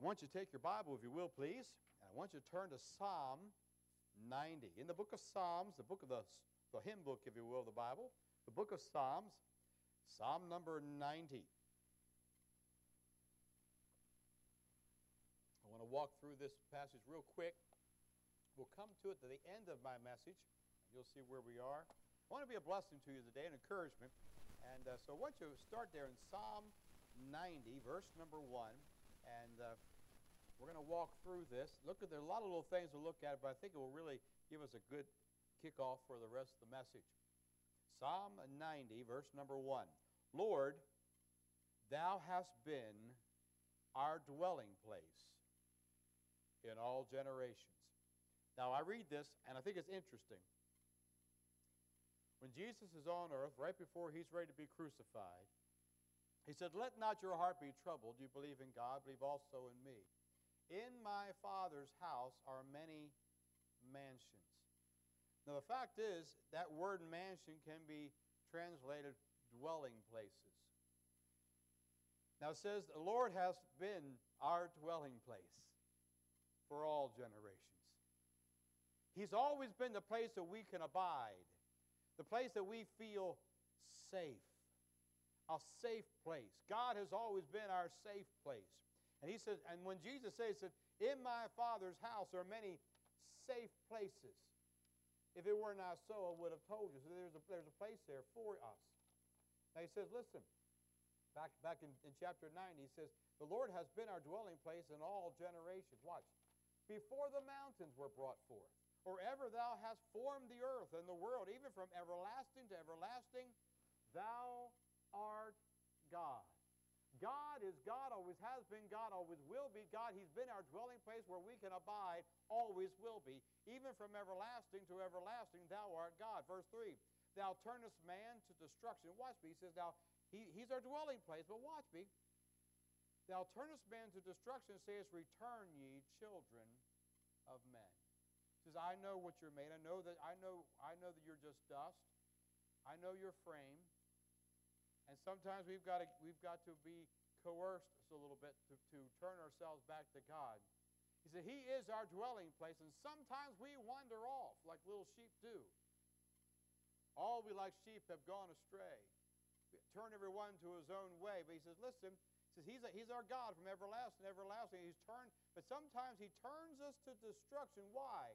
want you to take your Bible, if you will, please. And I want you to turn to Psalm 90. In the book of Psalms, the book of the hymn book, if you will, of the Bible, the book of Psalms, Psalm number 90. I want to walk through this passage real quick. We'll come to it to the end of my message. You'll see where we are. I want to be a blessing to you today, an encouragement. And so I want you to start there in Psalm 90, verse number 1. And we're going to walk through this. Look, there are a lot of little things to look at, but I think it will really give us a good kickoff for the rest of the message. Psalm 90, verse number 1. Lord, thou hast been our dwelling place in all generations. Now, I read this, and I think it's interesting. When Jesus is on earth, right before he's ready to be crucified, he said, let not your heart be troubled. You believe in God, believe also in me. In my Father's house are many mansions. Now, the fact is, that word mansion can be translated dwelling places. Now, it says, the Lord has been our dwelling place for all generations. He's always been the place that we can abide, the place that we feel safe, a safe place. God has always been our safe place. And he says, and when Jesus says that in my Father's house are many safe places, if it were not so, I would have told you. So there's a place there for us. Now he says, listen, back in chapter 9, he says, the Lord has been our dwelling place in all generations. Watch. Before the mountains were brought forth, or ever thou hast formed the earth and the world, even from everlasting to everlasting, thou art God. God is God, always has been God, always will be God. He's been our dwelling place where we can abide, always will be. Even from everlasting to everlasting, thou art God. Verse 3, thou turnest man to destruction. Watch me. He says, now, he's our dwelling place, but watch me. Thou turnest man to destruction, and sayest, return ye children of men. He says, I know what you're made. I know that you're just dust. I know your frame. And sometimes we've got to be coerced a little bit to turn ourselves back to God. He said, he is our dwelling place, and sometimes we wander off like little sheep do. All we like sheep have gone astray. Turn everyone to his own way. But he says, listen, he says, he's our God from everlasting to everlasting. He's turned, but sometimes he turns us to destruction. Why?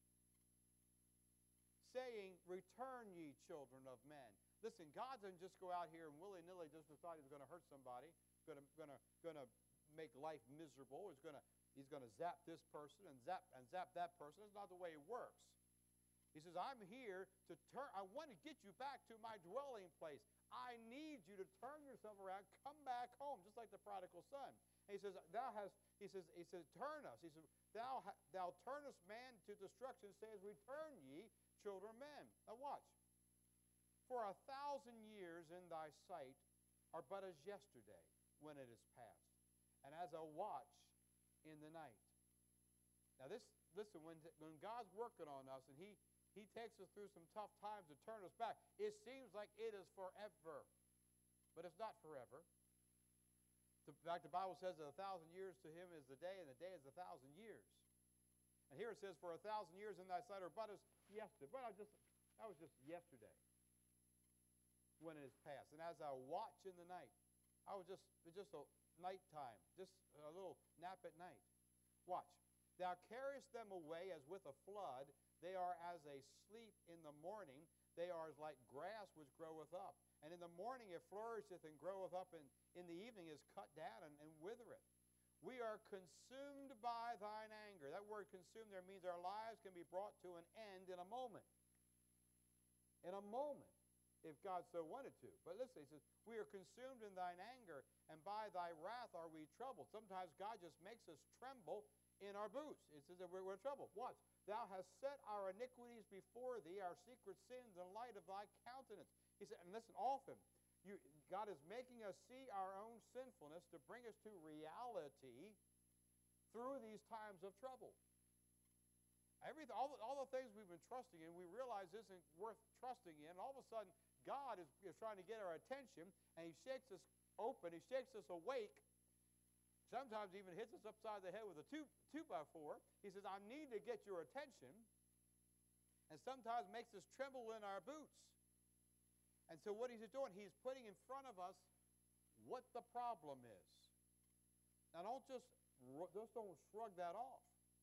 Saying, return ye children of men. Listen, God doesn't just go out here and willy-nilly just decide he's going to hurt somebody, going to make life miserable. He's going to zap this person and zap that person. That's not the way it works. He says, I'm here to turn. I want to get you back to my dwelling place. I need you to turn yourself around, come back home, just like the prodigal son. And he says, he says, turn us. He says, thou turnest man to destruction, says, return ye children of men. Now watch. For 1,000 years in thy sight are but as yesterday when it is past, and as a watch in the night. Now listen, when God's working on us and He takes us through some tough times to turn us back, it seems like it is forever. But it's not forever. In fact, the Bible says that 1,000 years to Him is the day, and the day is 1,000 years. And here it says, for 1,000 years in thy sight are but as yesterday. But that was just yesterday when it is past. And as I watch in the night, it's just a nighttime, just a little nap at night. Watch. Thou carriest them away as with a flood. They are as a sleep in the morning. They are as like grass which groweth up. And in the morning it flourisheth and groweth up, and in the evening is cut down and withereth. We are consumed by thine anger. That word consumed there means our lives can be brought to an end in a moment. In a moment, if God so wanted to. But listen, he says, we are consumed in thine anger, and by thy wrath are we troubled. Sometimes God just makes us tremble in our boots. It says that we're troubled. Watch. Thou hast set our iniquities before thee, our secret sins in the light of thy countenance. He said, and listen, often, God is making us see our own sinfulness to bring us to reality through these times of trouble. All the things we've been trusting in, we realize isn't worth trusting in. And all of a sudden, God is trying to get our attention, and He shakes us open. He shakes us awake Sometimes even hits us upside the head with a two by four. He says, I need to get your attention. And sometimes makes us tremble in our boots. And so what he's doing, he's putting in front of us what the problem is. Now just don't shrug that off.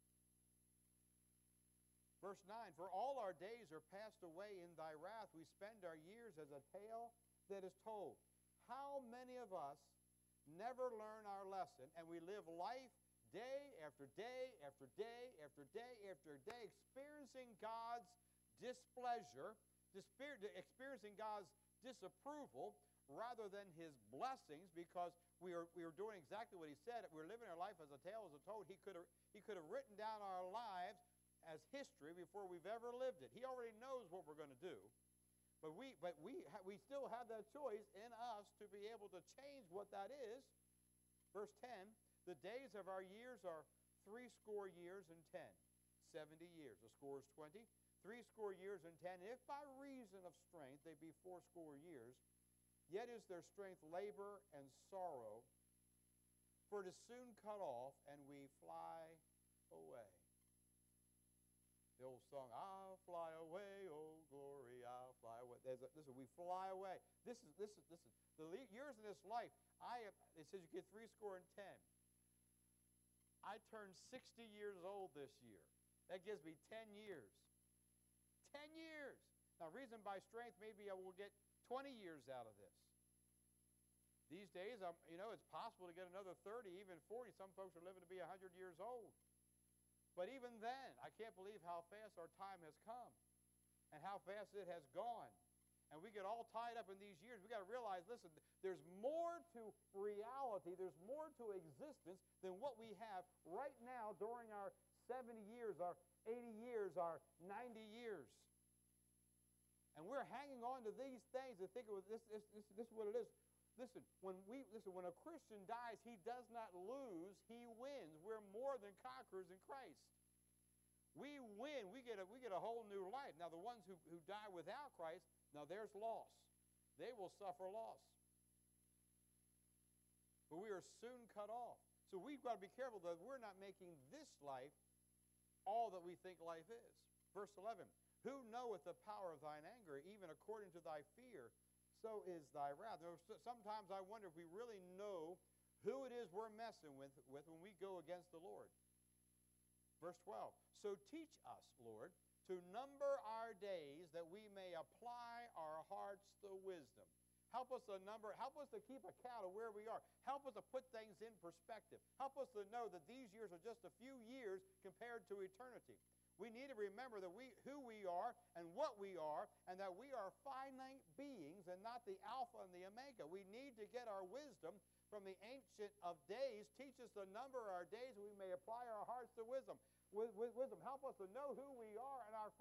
Verse 9, for all our days are passed away in thy wrath. We spend our years as a tale that is told. How many of us never learn our lesson, and we live life day after day after day after day after day, experiencing God's displeasure, experiencing God's disapproval rather than his blessings, because we are doing exactly what he said. We're living our life as a tale is told. He could have written down our lives as history before we've ever lived it. He already knows what we're going to do. But we still have that choice in us to be able to change what that is. Verse 10, the days of our years are 80 years and 10. 70 years. A score is 20. 80 years and 10. If by reason of strength they be 80 years, yet is their strength labor and sorrow, for it is soon cut off, and we fly away. The old song, I'll fly away, oh glory, I'll fly away. Listen, we fly away. This is the years in this life. It says you get 80 and 10. I turned 60 years old this year. That gives me 10 years. 10 years. Now, reason by strength, maybe I will get 20 years out of this. These days, it's possible to get another 30, even 40. Some folks are living to be 100 years old. But even then, I can't believe how fast our time has come and how fast it has gone. And we get all tied up in these years. We've got to realize, listen, there's more to reality, there's more to existence than what we have right now during our 70 years, our 80 years, our 90 years. And we're hanging on to these things and thinking, this is what it is. Listen, when a Christian dies, he does not lose, he wins. We're more than conquerors in Christ. We win. We get a whole new life. Now, the ones who die without Christ, now there's loss. They will suffer loss. But we are soon cut off. So we've got to be careful that we're not making this life all that we think life is. Verse 11, who knoweth the power of thine anger, even according to thy fear, so is thy wrath. Sometimes I wonder if we really know who it is we're messing with when we go against the Lord. Verse 12, so teach us, Lord, to number our days that we may apply our hearts to wisdom. Help us to keep account of where we are. Help us to put things in perspective. Help us to know that these years are just a few years compared to eternity. We need to remember that who we are and what we are, and that we are finite beings and not the Alpha and the Omega. We need to get our wisdom from the Ancient of Days. Teach us to number our days that we may apply our hearts to wisdom. Wisdom, help us to know who we are and our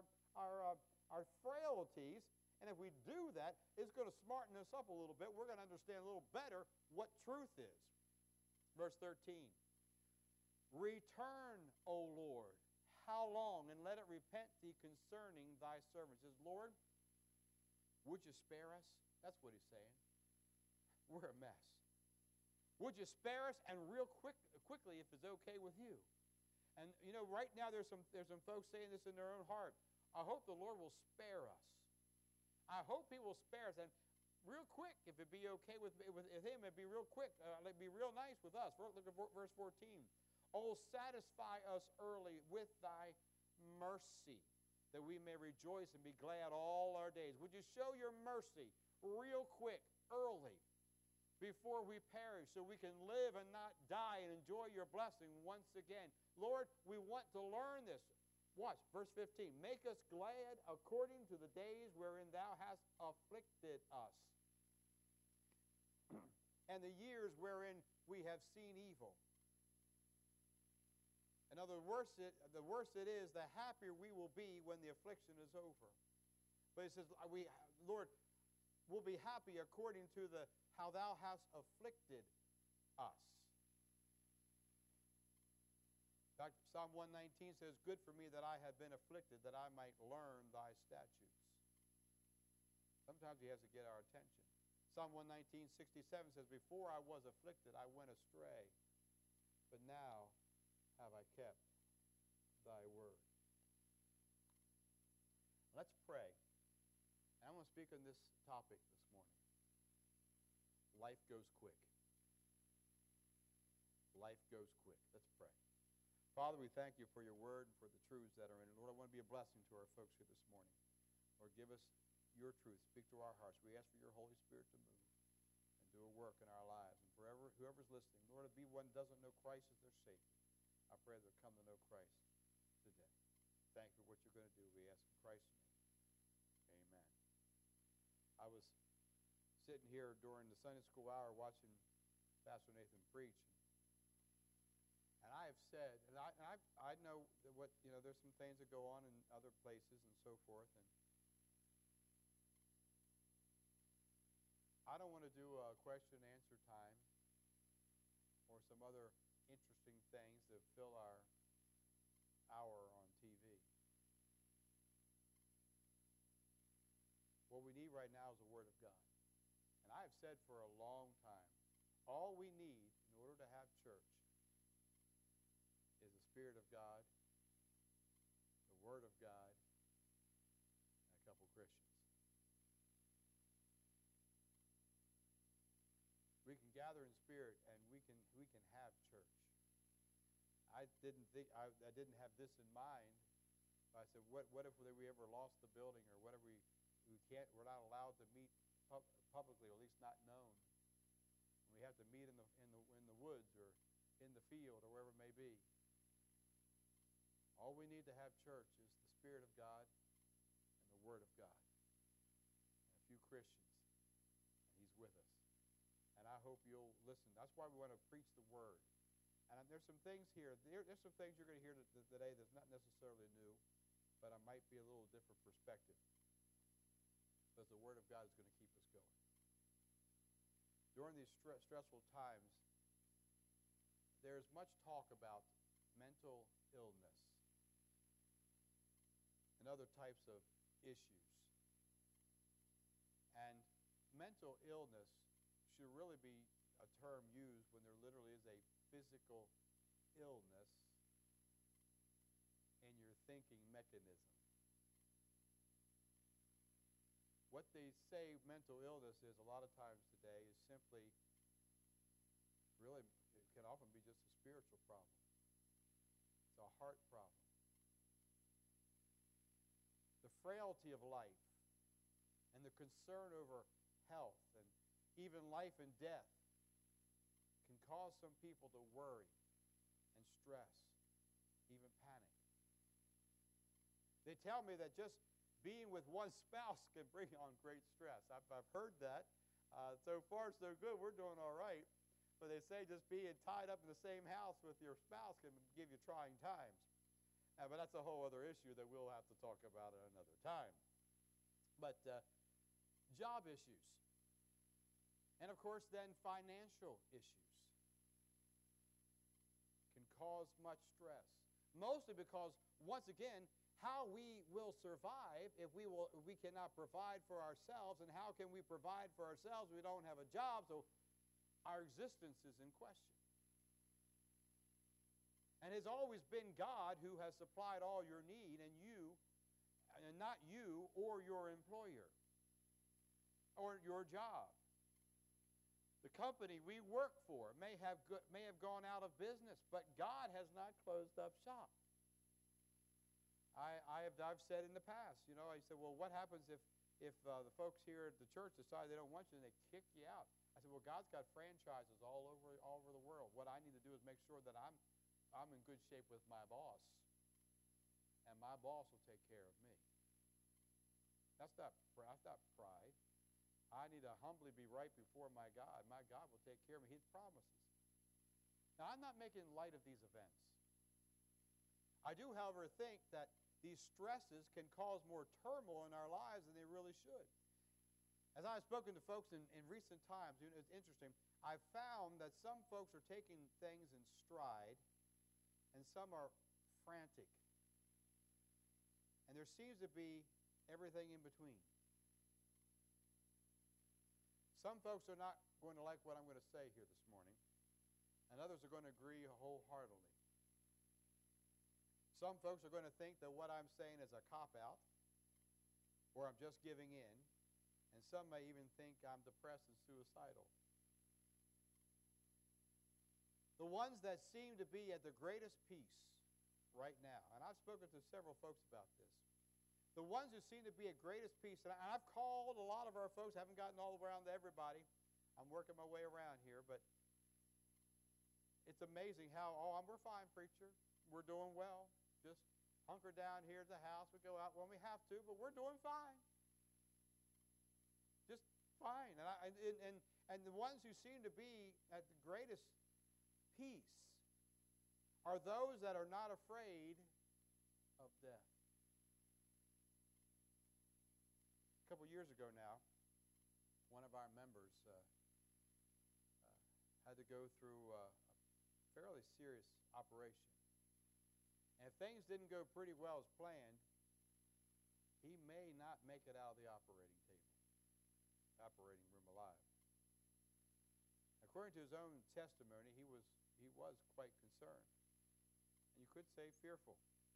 frailties. And if we do that, it's going to smarten us up a little bit. We're going to understand a little better what truth is. Verse 13, return, O Lord. How long? And let it repent thee concerning thy servants. Says, Lord, would you spare us? That's what he's saying. We're a mess. Would you spare us? And real quickly, if it's okay with you. And, right now there's some folks saying this in their own heart. I hope the Lord will spare us. I hope he will spare us. And real quick, if it be okay with him, it'd be real quick. It'd be real nice with us. Look at verse 14. Oh, satisfy us early with thy mercy, that we may rejoice and be glad all our days. Would you show your mercy real quick, early, before we perish, so we can live and not die and enjoy your blessing once again? Lord, we want to learn this. Watch, verse 15. Make us glad according to the days wherein thou hast afflicted us, and the years wherein we have seen evil. In other words, the worse it is, the happier we will be when the affliction is over. But it says, Lord, we'll be happy according to how thou hast afflicted us. Psalm 119 says, good for me that I have been afflicted, that I might learn thy statutes. Sometimes he has to get our attention. Psalm 119:67 says, before I was afflicted, I went astray. kept thy word. Let's pray. And I'm going to speak on this topic this morning. Life goes quick. Life goes quick. Let's pray. Father, we thank you for your word and for the truths that are in it. Lord, I want to be a blessing to our folks here this morning. Lord, give us your truth. Speak to our hearts. We ask for your Holy Spirit to move and do a work in our lives. And forever, whoever's listening, Lord, if be one who doesn't know Christ as their Savior, I pray they'll come to know Christ today. Thank you for what you're going to do. We ask in Christ's name. Amen. I was sitting here during the Sunday school hour watching Pastor Nathan preach. And I have said, and I know that what, there's some things that go on in other places and so forth. And I don't want to do a question and answer time or some other interesting things that fill our hour on TV. What we need right now is the Word of God. And I have said for a long time, all we need in order to have church is the Spirit of God, the Word of God, and a couple Christians. We can gather in spirit and we can have church. I didn't have this in mind. I said, what if we ever lost the building, or what if we're not allowed to meet publicly, or at least not known. And we have to meet in the woods or in the field or wherever it may be. All we need to have church is the Spirit of God and the Word of God. And a few Christians, and He's with us. And I hope you'll listen. That's why we want to preach the Word. And there's some things here. There's some things you're going to hear today that's not necessarily new, but it might be a little different perspective. Because the Word of God is going to keep us going. During these stressful times, there's much talk about mental illness and other types of issues. And mental illness should really be a term used when there literally is a physical illness in your thinking mechanism. What they say mental illness is a lot of times today is simply, really, it can often be just a spiritual problem. It's a heart problem. The frailty of life and the concern over health and even life and death can cause some people to worry and stress, even panic. They tell me that just being with one spouse can bring on great stress. I've heard that. So far, so good. We're doing all right. But they say just being tied up in the same house with your spouse can give you trying times. But that's a whole other issue that we'll have to talk about at another time. But job issues. And, of course, then financial issues can cause much stress. Mostly because, once again, how we will survive if we cannot provide for ourselves, and how can we provide for ourselves if we don't have a job? So our existence is in question. And it's always been God who has supplied all your need, and not you or your employer or your job. The company we work for may have gone out of business, but God has not closed up shop. I've said in the past, I said, well, what happens if the folks here at the church decide they don't want you and they kick you out? I said, well, God's got franchises all over the world. What I need to do is make sure that I'm in good shape with my boss, and my boss will take care of me. That's not pride. I need to humbly be right before my God. My God will take care of me. He promises. Now, I'm not making light of these events. I do, however, think that these stresses can cause more turmoil in our lives than they really should. As I've spoken to folks in recent times, it's interesting. I've found that some folks are taking things in stride, and some are frantic. And there seems to be everything in between. Some folks are not going to like what I'm going to say here this morning, and others are going to agree wholeheartedly. Some folks are going to think that what I'm saying is a cop-out or I'm just giving in. And some may even think I'm depressed and suicidal. The ones that seem to be at the greatest peace right now, and I've spoken to several folks about this, the ones who seem to be at greatest peace, and I've called a lot of our folks, haven't gotten all around to everybody. I'm working my way around here, but it's amazing how, we're fine, preacher. We're doing well. Just hunker down here at the house. We go out when we have to, but we're doing fine. Just fine. And the ones who seem to be at the greatest peace are those that are not afraid of death. A couple years ago now, one of our members had to go through a fairly serious operation. And if things didn't go pretty well as planned, he may not make it out of the operating room alive. According to his own testimony, he was quite concerned. And you could say fearful.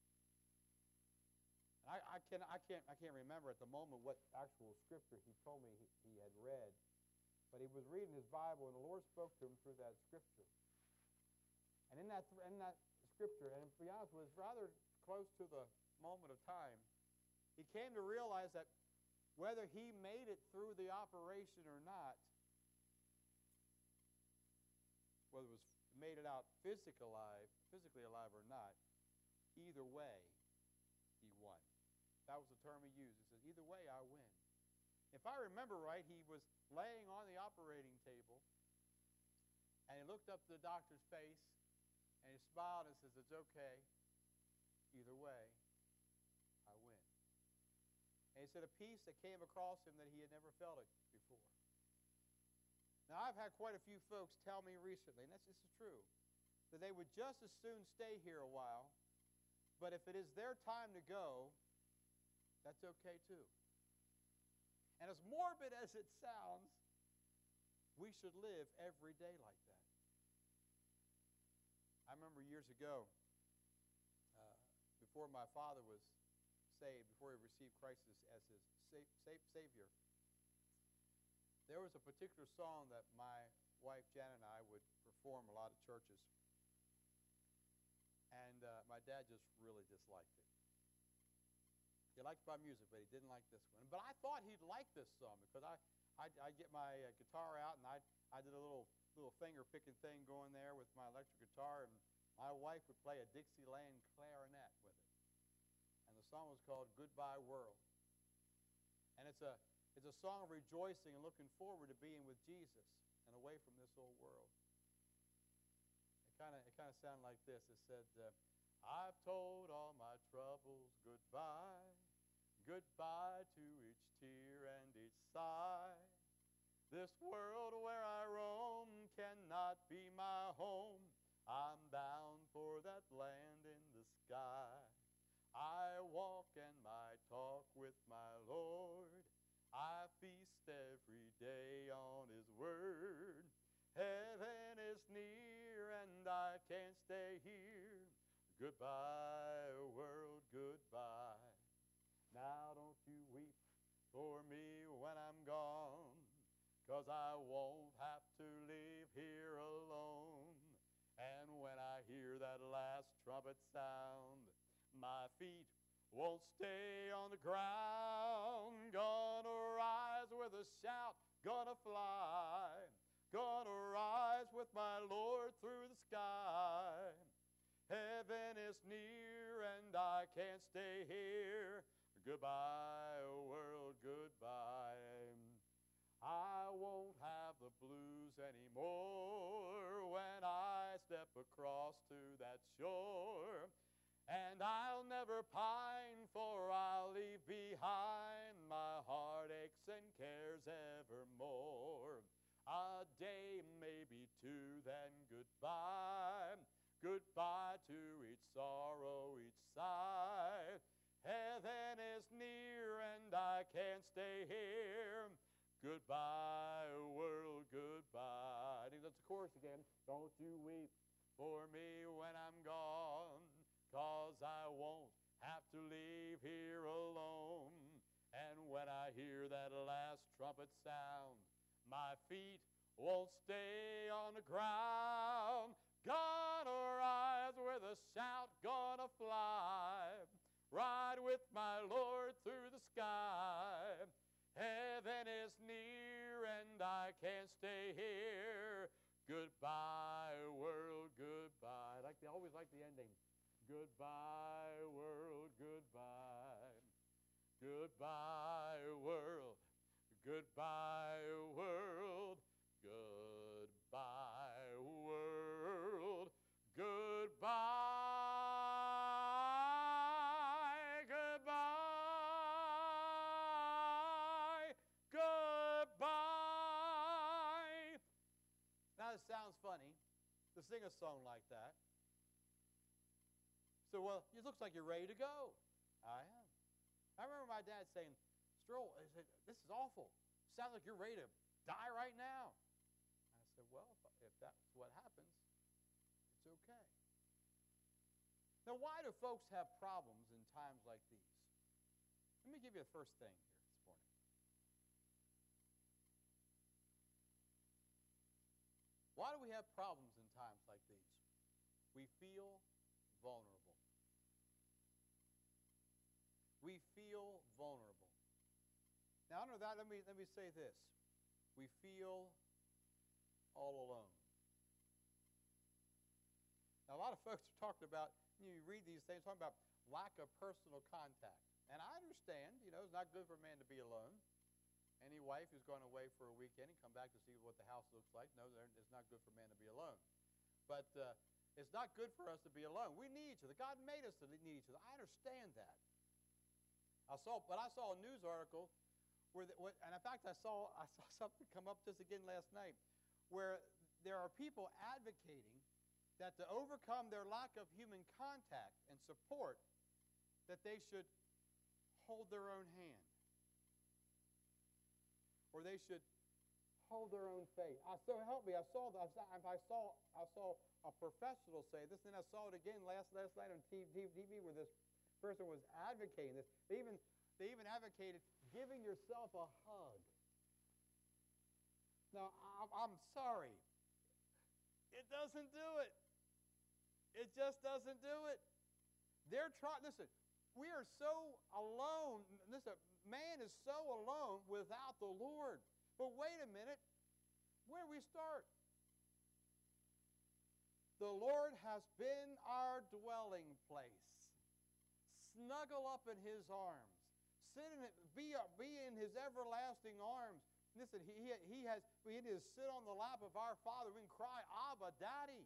And I can't remember at the moment what actual scripture he told me he had read, but he was reading his Bible, and the Lord spoke to him through that scripture. And in that scripture, and to be honest with you, it was rather close to the moment of time, he came to realize that whether he made it through the operation or not, whether it was made it out physically alive or not, either way, he won. That was the term he used. He said, either way, I win. If I remember right, he was laying on the operating table, and he looked up to the doctor's face, and he smiled and says, it's okay. Either way, I win. And he said a peace that came across him that he had never felt it before. Now, I've had quite a few folks tell me recently, and this is true, that they would just as soon stay here a while, but if it is their time to go, that's okay too. And as morbid as it sounds, we should live every day like that. I remember years ago, before my father was saved, before he received Christ as his Savior, there was a particular song that my wife Janet and I would perform a lot of churches. And my dad just really disliked it. He liked my music, but he didn't like this one. But I thought he'd like this song because I'd get my guitar out, and I did a little finger-picking thing going there with my electric guitar, and my wife would play a Dixieland clarinet with it. And the song was called Goodbye World. And it's a song of rejoicing and looking forward to being with Jesus and away from this old world. It kind of sounded like this. It said, I've told all my troubles goodbye, goodbye to each tear and each sigh. This world where I roam cannot be my home. I'm bound for that land in the sky. I walk and I talk with my Lord. I feast every day on His Word. Heaven is near and I can't stay here. Goodbye, world, goodbye. Now don't you weep for me when I'm gone, 'cause I won't have to leave here alone. And when I hear that last trumpet sound, my feet won't stay on the ground. Gonna rise with a shout, gonna fly, gonna rise with my Lord through the sky. Heaven is near and I can't stay here. Goodbye, world, goodbye. I won't have the blues anymore when I step across to that shore. And I'll never pine, for I'll leave behind my heartaches and cares evermore. A day, maybe two, then goodbye. Goodbye to each sorrow, each sigh. Heaven is near and I can't stay here. Goodbye, world, goodbye. I think that's the chorus again. Don't you weep for me when I'm gone, 'cause I won't have to leave here alone. And when I hear that last trumpet sound, my feet won't stay on the ground. Gonna rise with a shout, gonna fly, ride with my Lord through the sky. Heaven is near and I can't stay here. Goodbye, world, goodbye. They always like the ending. Goodbye, world, goodbye. Goodbye, world. Goodbye, world. Goodbye, world. Goodbye. Goodbye. Goodbye. Now, it sounds funny to sing a song like that. So, well, it looks like you're ready to go. I am. I remember my dad saying, Stroll, this is awful. Sounds like you're ready to die right now. I said, well, if that's what happens, it's okay. Now, why do folks have problems in times like these? Let me give you the first thing here this morning. Why do we have problems in times like these? We feel vulnerable. We feel vulnerable. Now, under that, let me say this. We feel all alone. Now, a lot of folks are talking about, you read these things, talking about lack of personal contact. And I understand, it's not good for a man to be alone. Any wife who's gone away for a weekend and come back to see what the house looks like, no, it's not good for a man to be alone. But it's not good for us to be alone. We need each other. God made us to need each other. I understand that. I saw a news article and in fact, I saw something come up just again last night, where there are people advocating that to overcome their lack of human contact and support, that they should hold their own hand, or they should hold their own faith. So help me! I saw a professional say this, and I saw it again last night on TV where this person was advocating this. They even advocated giving yourself a hug. Now, I'm sorry. It doesn't do it. It just doesn't do it. Listen, we are so alone. Listen, man is so alone without the Lord. But wait a minute. Where do we start? The Lord has been our dwelling place. Snuggle up in His arms. Be in His everlasting arms. Listen, we need to sit on the lap of our Father. We can cry, Abba, Daddy.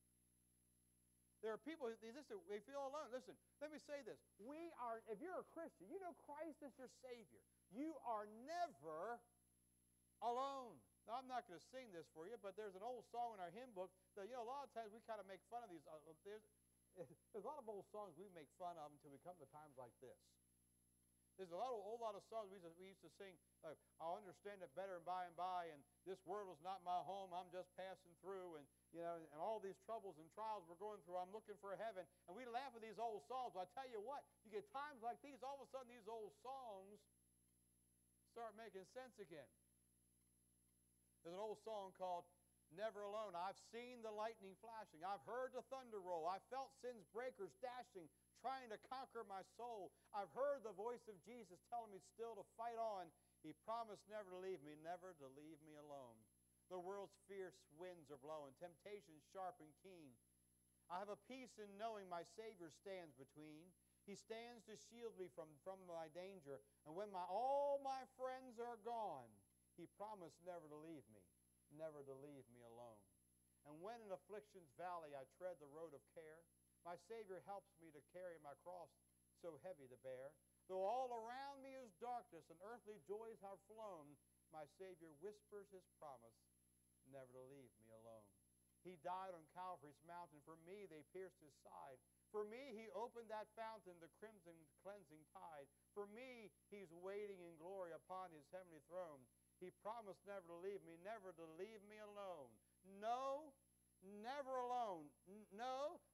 There are people, they feel alone. Listen, let me say this. If you're a Christian, you know Christ is your Savior. You are never alone. Now, I'm not going to sing this for you, but there's an old song in our hymn book that, a lot of times we kind of make fun of these. There's a lot of old songs we make fun of until we come to times like this. There's a whole lot of songs we used to sing, like, I'll understand it better by and by, and this world is not my home, I'm just passing through, and all these troubles and trials we're going through, I'm looking for heaven. And we laugh at these old songs, but I tell you what, you get times like these, all of a sudden these old songs start making sense again. There's an old song called Never Alone. I've seen the lightning flashing. I've heard the thunder roll. I've felt sin's breakers dashing, trying to conquer my soul. I've heard the voice of Jesus telling me still to fight on. He promised never to leave me, never to leave me alone. The world's fierce winds are blowing, temptations sharp and keen. I have a peace in knowing my Savior stands between. He stands to shield me from my danger. And when all my friends are gone, He promised never to leave me, never to leave me alone. And when in affliction's valley I tread the road of care, my Savior helps me to carry my cross so heavy to bear. Though all around me is darkness and earthly joys have flown, my Savior whispers His promise never to leave me alone. He died on Calvary's mountain. For me, they pierced His side. For me, He opened that fountain, the crimson cleansing tide. For me, He's waiting in glory upon His heavenly throne. He promised never to leave me, never to leave me alone. No, never alone. No, never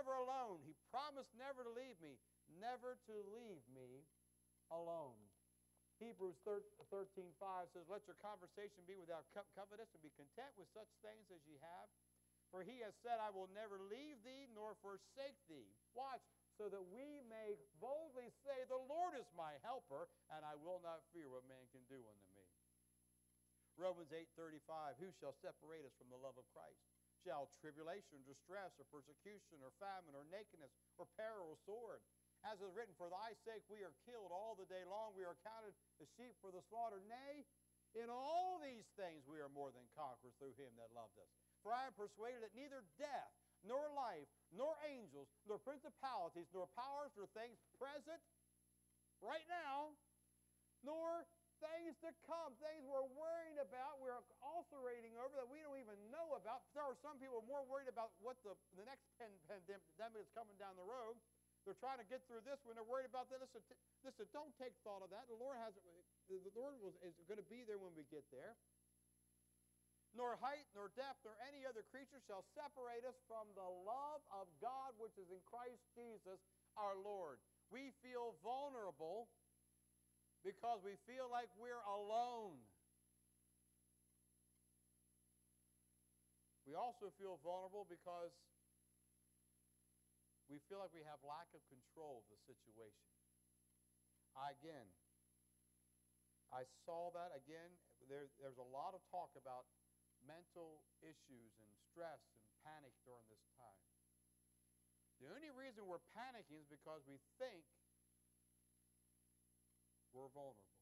never alone. He promised never to leave me, never to leave me alone. Hebrews 13:5 says, let your conversation be without covetousness, and be content with such things as ye have. For he has said, I will never leave thee nor forsake thee. Watch, so that we may boldly say, the Lord is my helper, and I will not fear what man can do unto me. Romans 8:35, who shall separate us from the love of Christ? Shall tribulation, or distress, or persecution, or famine, or nakedness, or peril, or sword? As is written, for thy sake we are killed all the day long. We are counted as sheep for the slaughter. Nay, in all these things we are more than conquerors through him that loved us. For I am persuaded that neither death, nor life, nor angels, nor principalities, nor powers, nor things present, right now, nor things to come, things we're worrying about, we're ulcerating over that we don't even know about. There are some people more worried about what the next pandemic that's coming down the road. They're trying to get through this when they're worried about that. Listen, don't take thought of that. The Lord is going to be there when we get there. Nor height, nor depth, nor any other creature shall separate us from the love of God which is in Christ Jesus our Lord. We feel vulnerable because we feel like we're alone. We also feel vulnerable because we feel like we have lack of control of the situation. I saw that again. There's a lot of talk about mental issues and stress and panic during this time. The only reason we're panicking is because we think we're vulnerable.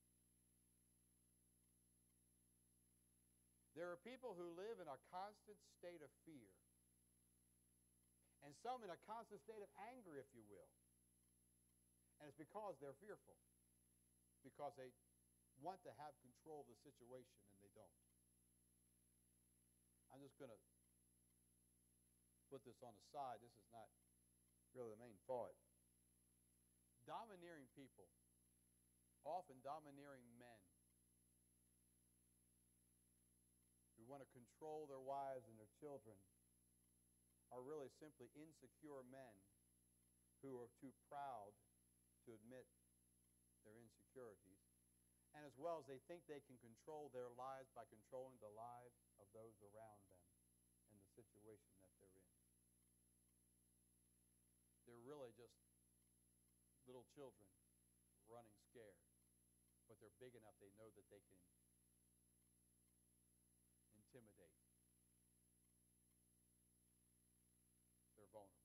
There are people who live in a constant state of fear, and some in a constant state of anger, if you will. And it's because they're fearful, because they want to have control of the situation and they don't. I'm just going to put this on the side. This is not really the main thought. Domineering people, often domineering men, who want to control their wives and their children, are really simply insecure men who are too proud to admit their insecurities. And as well as they think they can control their lives by controlling the lives of those around them and the situation that they're in. They're really just little children running scared, but they're big enough they know that they can intimidate. They're vulnerable.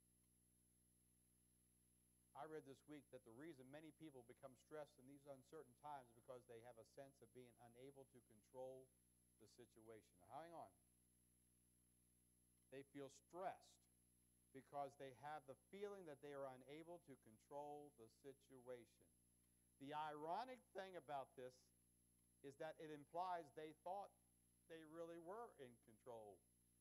I read this week that the reason many people become stressed in these uncertain times is because they have a sense of being unable to control the situation. Now, hang on. They feel stressed because they have the feeling that they are unable to control the situation. The ironic thing about this is that it implies they thought they really were in control.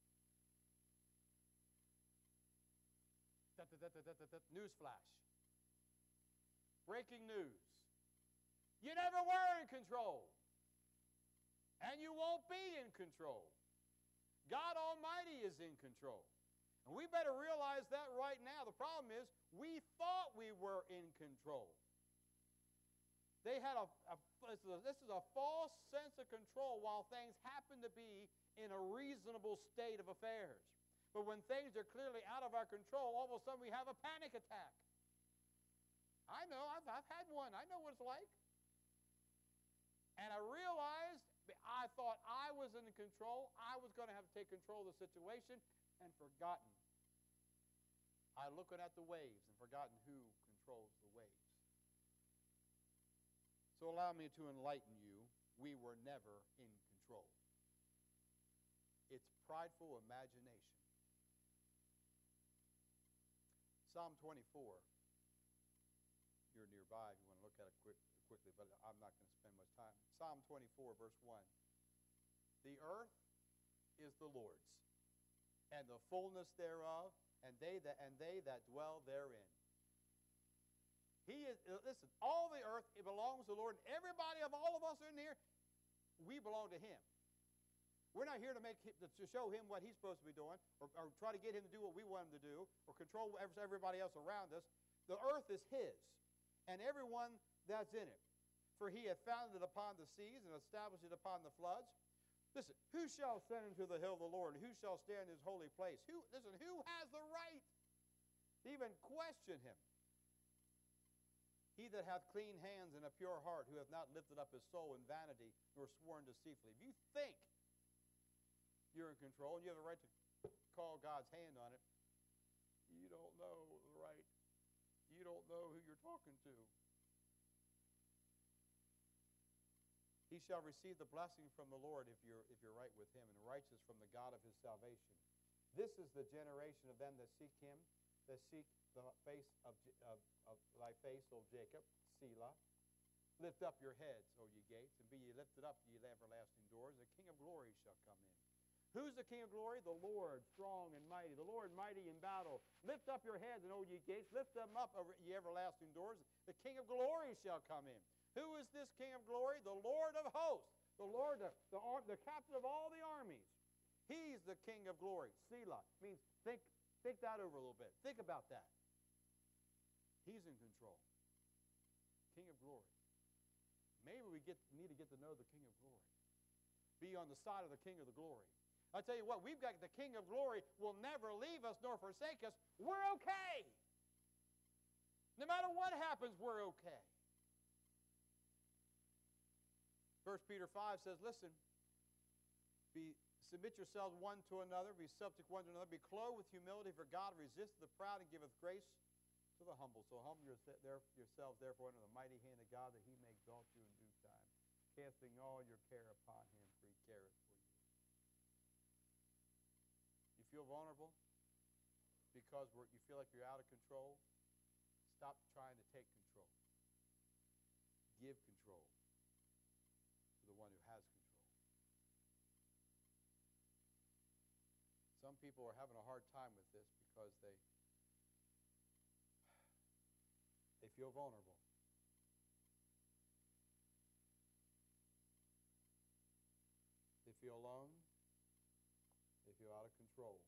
Newsflash. Breaking news. You never were in control. And you won't be in control. God Almighty is in control. And we better realize that right now. The problem is we thought we were in control. They had this is a false sense of control while things happen to be in a reasonable state of affairs. But when things are clearly out of our control, all of a sudden we have a panic attack. I know, I've had one. I know what it's like. And I realized, I thought I was in control. I was going to have to take control of the situation, and forgotten. I looking at the waves and forgotten who controls the waves. So allow me to enlighten you. We were never in control. It's prideful imagination. Psalm 24. You're nearby if you want to look at it quickly, but I'm not going to spend much time. Psalm 24, verse 1. The earth is the Lord's, and the fullness thereof, and they that dwell therein. He is, listen, all the earth, it belongs to the Lord. Everybody of all of us in here, we belong to Him. We're not here to to show him what he's supposed to be doing, or try to get him to do what we want him to do, or control everybody else around us. The earth is his, and everyone that's in it. For he hath founded it upon the seas and established it upon the floods. Listen, who shall ascend into the hill of the Lord, and who shall stand in his holy place? Who has the right to even question him? He that hath clean hands and a pure heart, who hath not lifted up his soul in vanity, nor sworn deceitfully. If you think you're in control and you have the right to call God's hand on it, you don't know the right. You don't know who you're talking to. He shall receive the blessing from the Lord if you're right with him, and righteous from the God of his salvation. This is the generation of them that seek him, that seek the face of thy face, O Jacob, Selah. Lift up your heads, O ye gates, and be ye lifted up, ye everlasting doors. The King of glory shall come in. Who's the King of glory? The Lord, strong and mighty. The Lord, mighty in battle. Lift up your heads, and O ye gates. Lift them up, ye everlasting doors. The King of glory shall come in. Who is this King of glory? The Lord of hosts. The Lord, the captain of all the armies. He's the King of glory. Selah means think that over a little bit. Think about that. He's in control. King of glory. Maybe we need to get to know the King of glory. Be on the side of the King of the glory. I tell you what, we've got the King of glory will never leave us nor forsake us. We're okay. No matter what happens, we're okay. 1 Peter 5 says, listen, submit yourselves one to another, be subject one to another, be clothed with humility, for God resisteth the proud and giveth grace to the humble. So humble yourselves therefore under the mighty hand of God, that he may exalt you in due time, casting all your care upon him, for he careth for you. You feel vulnerable because you feel like you're out of control? Stop trying to take control. Give control to the one who has control. Some people are having a hard time with this because they feel vulnerable. They feel alone. They feel out of control.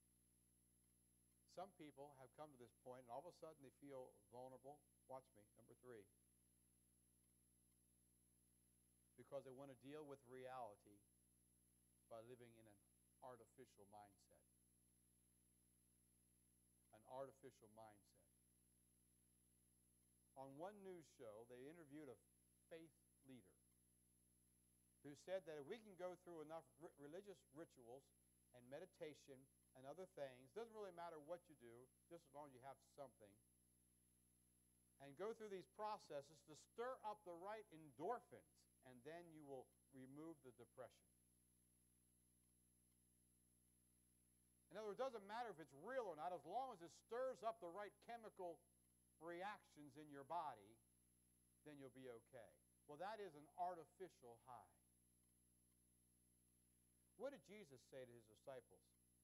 Some people have come to this point, and all of a sudden they feel vulnerable. Watch me, number 3. Because they want to deal with reality by living in an artificial mindset. An artificial mindset. On one news show, they interviewed a faith leader who said that if we can go through enough religious rituals and meditation and other things, doesn't really matter what you do, just as long as you have something, and go through these processes to stir up the right endorphins, and then you will remove the depression. In other words, it doesn't matter if it's real or not, as long as it stirs up the right chemical reactions in your body, then you'll be okay. Well, that is an artificial high. What did Jesus say to his disciples?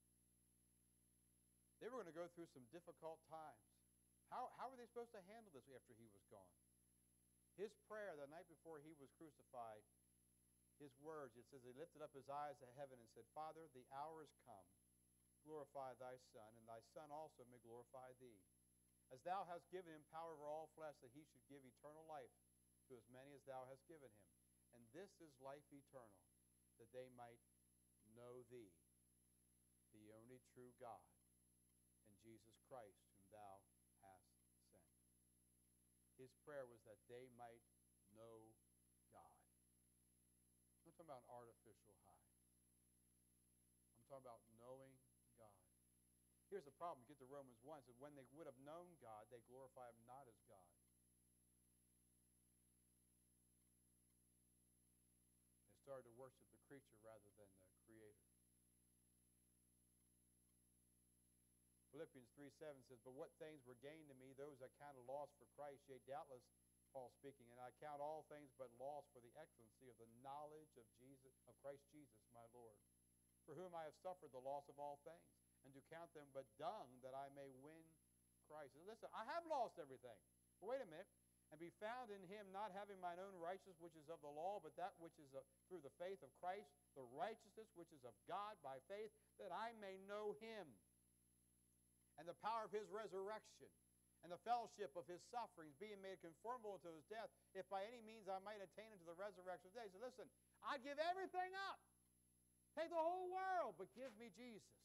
They were going to go through some difficult times. How were they supposed to handle this after he was gone? His prayer the night before he was crucified, his words, it says he lifted up his eyes to heaven and said, Father, the hour is come. Glorify thy Son, and thy Son also may glorify thee. As thou hast given him power over all flesh, that he should give eternal life to as many as thou hast given him. And this is life eternal, that they might know thee, the only true God, and Jesus Christ, whom thou hast sent. His prayer was that they might know God. I'm not talking about an artificial high. I'm talking about knowing God. Here's the problem. You get to Romans 1. It says, when they would have known God, they glorify him not as God. They started to worship the creature rather than the Creator. Philippians 3:7 says, but what things were gained to me, those I counted loss for Christ, yea, doubtless, Paul speaking, and I count all things but loss for the excellency of the knowledge of Christ Jesus, my Lord, for whom I have suffered the loss of all things, and to count them but dung, that I may win Christ. And listen, I have lost everything. But wait a minute. and be found in him, not having mine own righteousness which is of the law, but that which is through the faith of Christ, the righteousness which is of God by faith, that I may know him, and the power of his resurrection, and the fellowship of his sufferings, being made conformable to his death, if by any means I might attain unto the resurrection of the day. So listen, I give everything up. Take the whole world, but give me Jesus.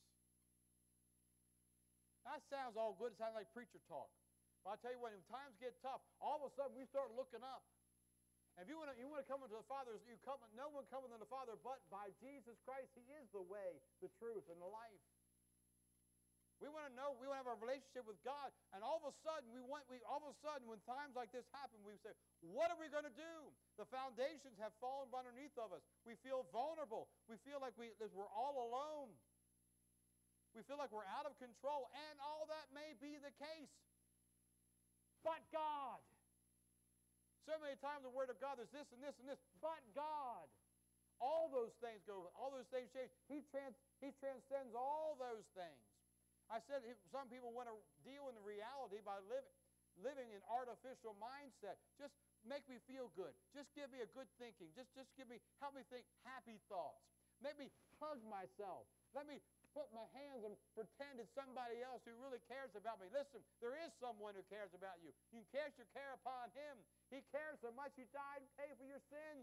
That sounds all good. It sounds like preacher talk. But I'll tell you what, when times get tough, all of a sudden we start looking up. And if you want to come into the Father, no one cometh unto the Father but by Jesus Christ. He is the way, the truth, and the life. We want to know, we want to have a relationship with God, and all of a sudden, when times like this happen, we say, what are we going to do? The foundations have fallen underneath of us. We feel vulnerable. We feel like we're all alone. We feel like we're out of control, and all that may be the case. But God. So many times in the Word of God, there's this and this and this, but God. All those things change. He transcends all those things. I said some people want to deal in the reality by living in artificial mindset. Just make me feel good. Just give me a good thinking. Help me think happy thoughts. Make me hug myself. Let me put my hands and pretend it's somebody else who really cares about me. Listen, there is someone who cares about you. You can cast your care upon him. He cares so much he died to pay for your sins.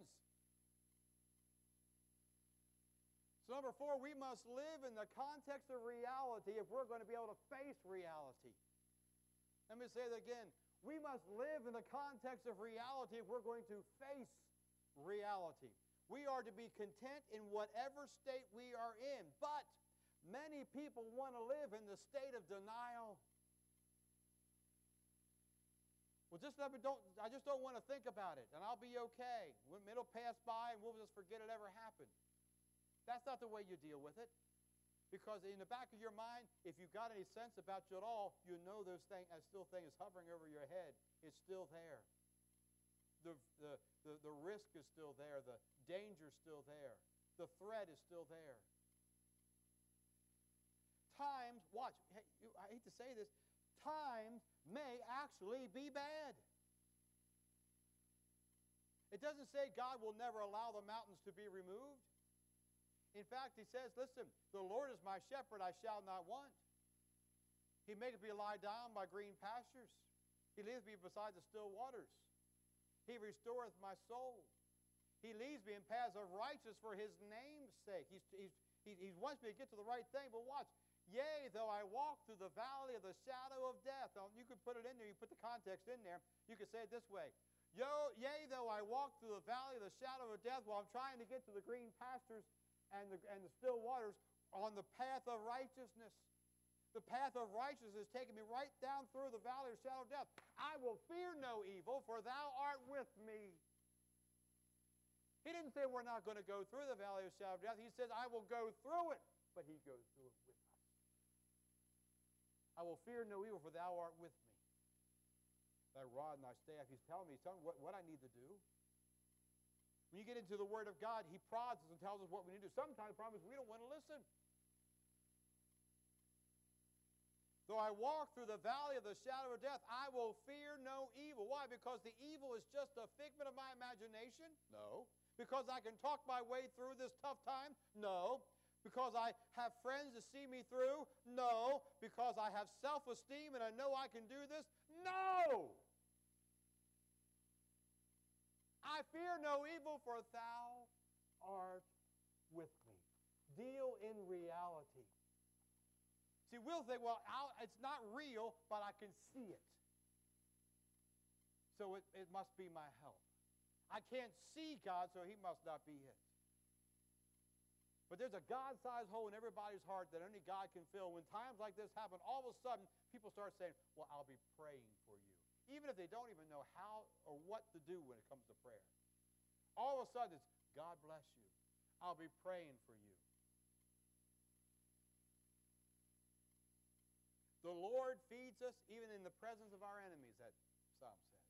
So number 4, we must live in the context of reality if we're going to be able to face reality. Let me say that again. We must live in the context of reality if we're going to face reality. We are to be content in whatever state we are in, but many people want to live in the state of denial. Well, I just don't want to think about it, and I'll be okay. It'll pass by, and we'll just forget it ever happened. That's not the way you deal with it. Because in the back of your mind, if you've got any sense about you at all, you know that thing is hovering over your head. It's still there. The risk is still there. The danger is still there. The threat is still there. Times, watch, I hate to say this, times may actually be bad. It doesn't say God will never allow the mountains to be removed. In fact, he says, listen, the Lord is my shepherd, I shall not want. He maketh me lie down by green pastures. He leadeth me beside the still waters. He restoreth my soul. He leads me in paths of righteousness for his name's sake. He wants me to get to the right thing, but watch. Yea, though I walk through the valley of the shadow of death. Now, you could put it in there. You put the context in there. You could say it this way. Yea, though I walk through the valley of the shadow of death while I'm trying to get to the green pastures and the still waters on the path of righteousness. The path of righteousness is taking me right down through the valley of the shadow of death. I will fear no evil, for thou art with me. He didn't say we're not going to go through the valley of the shadow of death. He said, I will go through it, but he goes through it with us. I will fear no evil, for thou art with me. Thy rod and thy staff. He's telling me what I need to do. When you get into the Word of God, he prods us and tells us what we need to do. Sometimes the problem is we don't want to listen. Though I walk through the valley of the shadow of death, I will fear no evil. Why? Because the evil is just a figment of my imagination? No. Because I can talk my way through this tough time? No. Because I have friends to see me through? No. Because I have self-esteem and I know I can do this? No. I fear no evil, for thou art with me. Deal in reality. See, we'll think, well, it's not real, but I can see it. So it must be my help. I can't see God, so he must not be it. But there's a God-sized hole in everybody's heart that only God can fill. When times like this happen, all of a sudden, people start saying, well, I'll be praying for you. Even if they don't even know how or what to do when it comes to prayer. All of a sudden, it's, God bless you. I'll be praying for you. The Lord feeds us even in the presence of our enemies, that psalm says.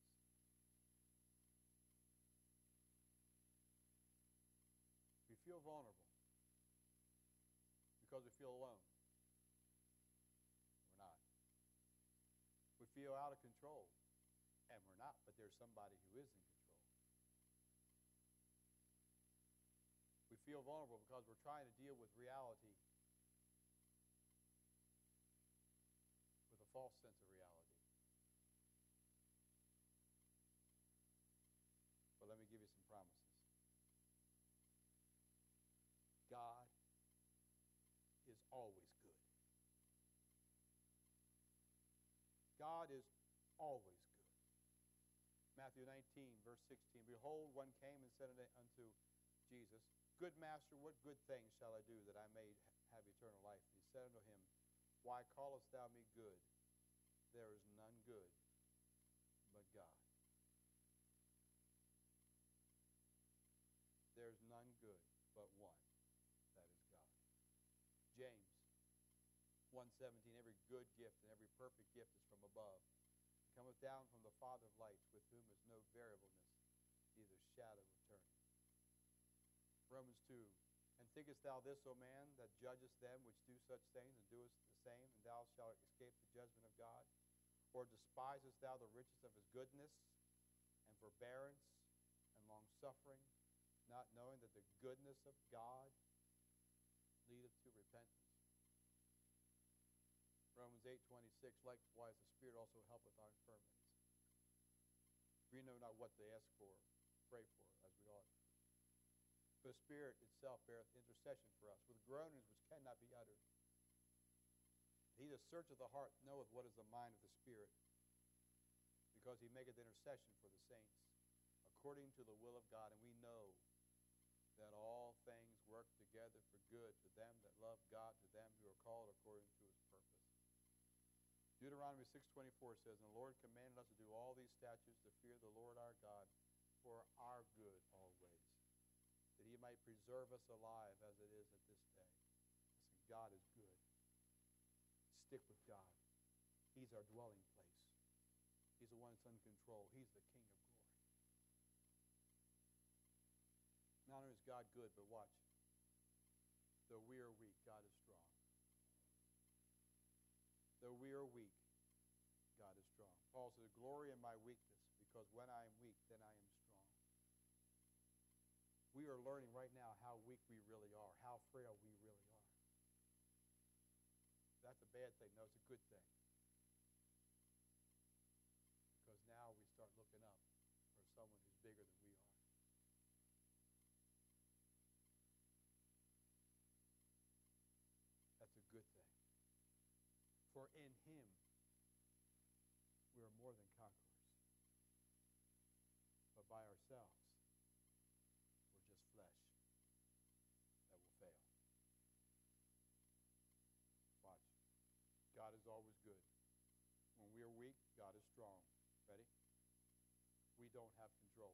We feel vulnerable because we feel alone. We're not. We feel out of control, and we're not, but there's somebody who is in control. We feel vulnerable because we're trying to deal with reality with a false sense of reality. But let me give you some promises. God is always good. God is always good. Matthew 19, verse 16, behold, one came and said unto Jesus, Good master, what good things shall I do that I may have eternal life? He said unto him, Why callest thou me good? There is none good but God. There is none good but one, that is God. James 1:17, every good gift and every perfect gift is from above. It cometh down from the Father of lights, with whom is no variableness, neither shadow of turning. Romans 2, and thinkest thou this, O man, that judgest them which do such things, and doest the same, and thou shalt escape the judgment of God? Or despisest thou the riches of his goodness, and forbearance, and longsuffering, not knowing that the goodness of God leadeth to repentance? Romans 8:26, likewise the Spirit also helpeth our infirmities. We know not what to ask for, pray for, as we ought. The Spirit itself beareth intercession for us, with groanings which cannot be uttered. He that searcheth the heart knoweth what is the mind of the Spirit, because he maketh intercession for the saints, according to the will of God. And we know that all things work together for good to them that love God, to them who are called according to his purpose. Deuteronomy 6:24 says, And the Lord commanded us to do all these statutes, to fear the Lord our God for our good always, that he might preserve us alive as it is at this day. Listen, God is good. Stick with God. He's our dwelling place. He's the one that's in control. He's the King of glory. Not only is God good, but watch. Though we are weak, God is strong. Though we are weak, God is strong. Paul says, glory in my weakness, because when I am weak, then I am strong. We are learning right now how weak we really are, how frail we really are. That's a bad thing. No, it's a good thing. Because now we start looking up for someone who's bigger than we are. That's a good thing. For in him we are more than conquerors. But by ourselves, we're just flesh that will fail. Watch. God is always good. When we are weak, God is strong. Ready? We don't have control.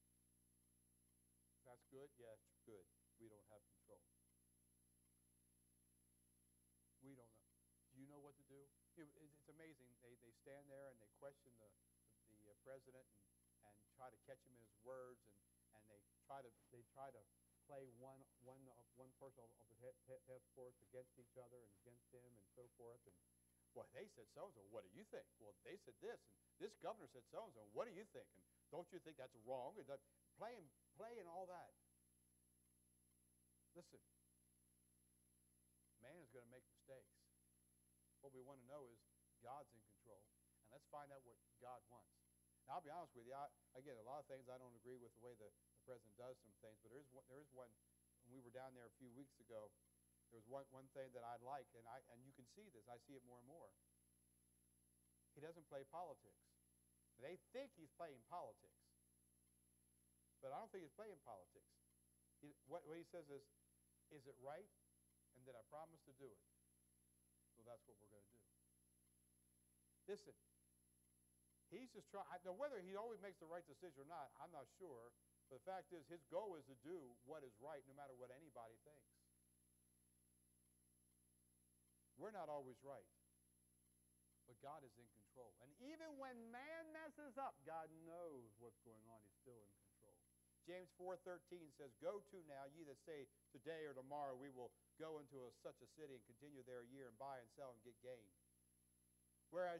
That's good? Yeah, it's good. We don't have control. We don't know. Do you know what to do? It's amazing. They stand there and they question the president and try to catch him in his words, and they try to play one person of the task force against each other and against him and so forth. And well, they said so-and-so. What do you think? Well, they said this, and this governor said so-and-so. What do you think? And don't you think that's wrong? And playing all that. Listen, man is going to make mistakes. What we want to know is God's in control, and let's find out what God wants. Now, I'll be honest with you. Again, a lot of things I don't agree with the way the president does some things, but there is one. When we were down there a few weeks ago, there was one thing that I like, and you can see this. I see it more and more. He doesn't play politics. They think he's playing politics, but I don't think he's playing politics. What he says is it right? And did I promise to do it? So that's what we're going to do. Listen, he's just trying. Now, whether he always makes the right decision or not, I'm not sure. But the fact is, his goal is to do what is right, no matter what anybody thinks. We're not always right, but God is in control. And even when man messes up, God knows what's going on. He's still in control. James 4:13 says, Go to now, ye that say, today or tomorrow we will go into such a city and continue there a year and buy and sell and get gain. Whereas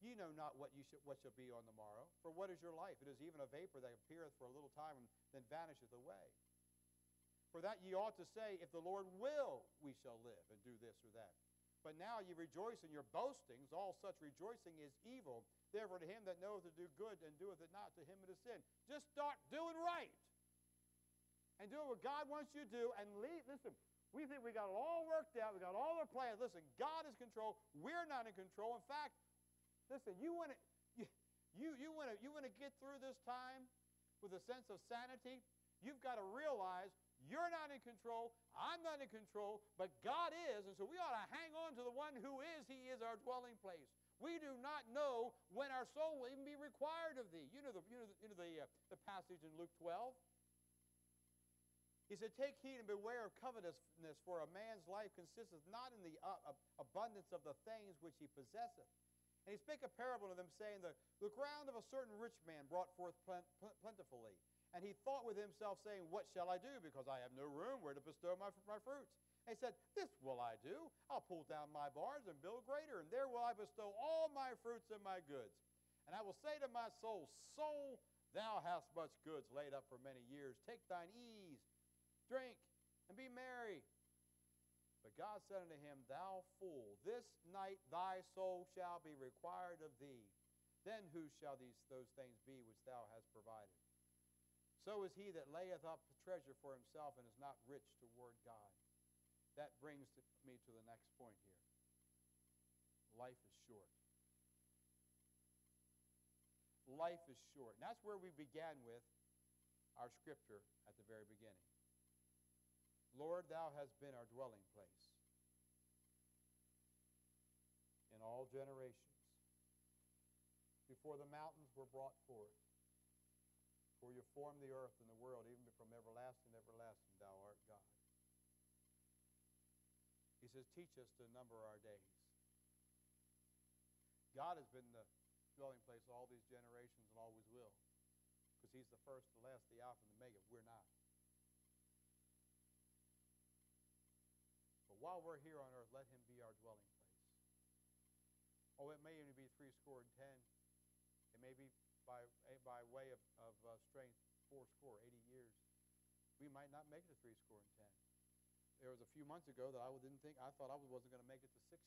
Ye know not what shall be on the morrow. For what is your life? It is even a vapor that appeareth for a little time and then vanisheth away. For that ye ought to say, if the Lord will, we shall live and do this or that. But now ye rejoice in your boastings. All such rejoicing is evil. Therefore to him that knoweth to do good and doeth it not, to him it is sin. Just start doing right. And doing what God wants you to do. And listen, we think we got it all worked out. We got all our plans. Listen, God is in control. We're not in control. In fact, listen, you want to get through this time with a sense of sanity. You've got to realize you're not in control. I'm not in control, but God is. And so we ought to hang on to the one who is. He is our dwelling place. We do not know when our soul will even be required of thee. You know the passage in Luke 12. He said, take heed and beware of covetousness, for a man's life consisteth not in the abundance of the things which he possesseth. And he spake a parable to them, saying, the ground of a certain rich man brought forth plentifully. And he thought with himself, saying, what shall I do? Because I have no room where to bestow my fruits. And he said, this will I do. I'll pull down my barns and build greater, and there will I bestow all my fruits and my goods. And I will say to my soul, soul, thou hast much goods laid up for many years. Take thine ease, drink, and be merry. But God said unto him, thou fool, this night thy soul shall be required of thee. Then whose shall those things be which thou hast provided? So is he that layeth up the treasure for himself and is not rich toward God. That brings me to the next point here. Life is short. Life is short. And that's where we began with our scripture at the very beginning. Lord, thou hast been our dwelling place in all generations. Before the mountains were brought forth, for you formed the earth and the world, even from everlasting to everlasting, thou art God. He says, teach us to number our days. God has been the dwelling place of all these generations and always will, because he's the first, the last, the Alpha, and the Omega. We're not. But while we're here on earth, let him be our dwelling place. Oh, it may only be 80. It may be by way of strength 80 years. We might not make it to 80. There was a few months ago that I thought I wasn't going to make it to 60.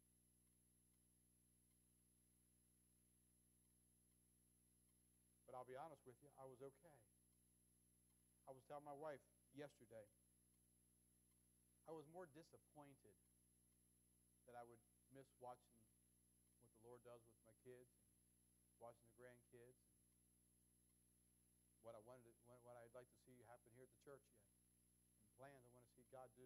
But I'll be honest with you, I was okay. I was telling my wife yesterday, I was more disappointed that I would miss watching what the Lord does with my kids and watching the grandkids. What I'd like to see happen here at the church yet. And plans I want to see God do.